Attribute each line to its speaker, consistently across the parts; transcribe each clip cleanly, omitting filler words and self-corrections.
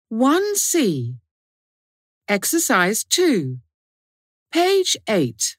Speaker 1: 1C. Exercise 2. Page 8.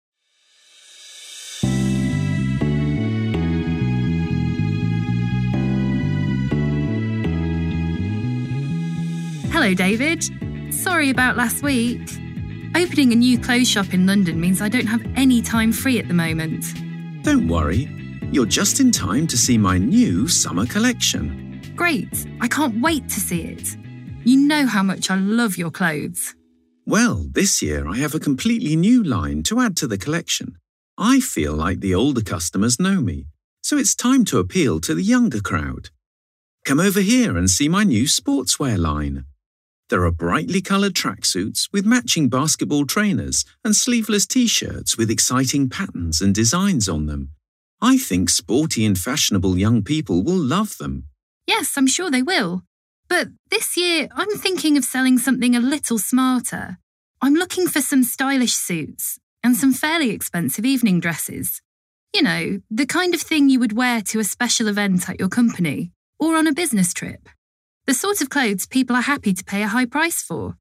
Speaker 2: Hello, David. Sorry about last week. Opening a new clothes shop in London means I don't have any time free at the moment.
Speaker 3: Don't worry. You're just in time to see my new summer collection.
Speaker 2: Great. I can't wait to see it. You know how much I love your clothes.
Speaker 3: Well, this year I have a completely new line to add to the collection. I feel like the older customers know me, so it's time to appeal to the younger crowd. Come over here and see my new sportswear line. There are brightly coloured tracksuits with matching basketball trainers and sleeveless t-shirts with exciting patterns and designs on them. I think sporty and fashionable young people will love them.
Speaker 2: Yes, I'm sure they will. But this year, I'm thinking of selling something a little smarter. I'm looking for some stylish suits and some fairly expensive evening dresses. You know, the kind of thing you would wear to a special event at your company or on a business trip. The sort of clothes people are happy to pay a high price for.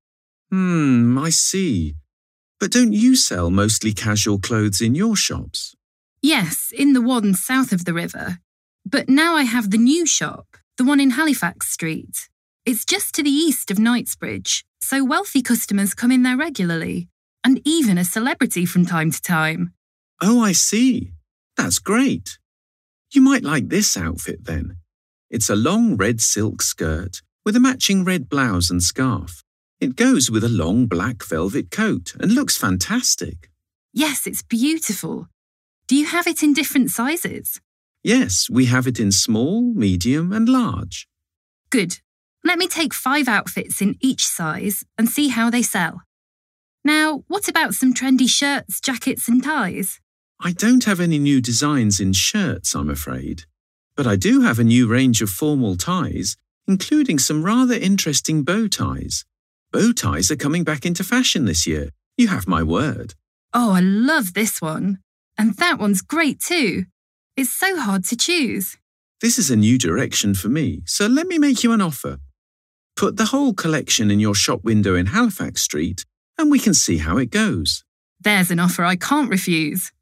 Speaker 3: I see. But don't you sell mostly casual clothes in your shops?
Speaker 2: Yes, in the one south of the river. But now I have the new shop, the one in Halifax Street. It's just to the east of Knightsbridge, so wealthy customers come in there regularly, and even a celebrity from time to time.
Speaker 3: Oh, I see. That's great. You might like this outfit then. It's a long red silk skirt with a matching red blouse and scarf. It goes with a long black velvet coat and looks fantastic.
Speaker 2: Yes, it's beautiful. Do you have it in different sizes?
Speaker 3: Yes, we have it in small, medium and large.
Speaker 2: Good. Let me take 5 outfits in each size and see how they sell. Now, what about some trendy shirts, jackets and ties?
Speaker 3: I don't have any new designs in shirts, I'm afraid. But I do have a new range of formal ties, including some rather interesting bow ties. Bow ties are coming back into fashion this year. You have my word.
Speaker 2: Oh, I love this one. And that one's great too. It's so hard to choose.
Speaker 3: This is a new direction for me, so let me make you an offer. Put the whole collection in your shop window in Halifax Street, and we can see how it goes.
Speaker 2: There's an offer I can't refuse.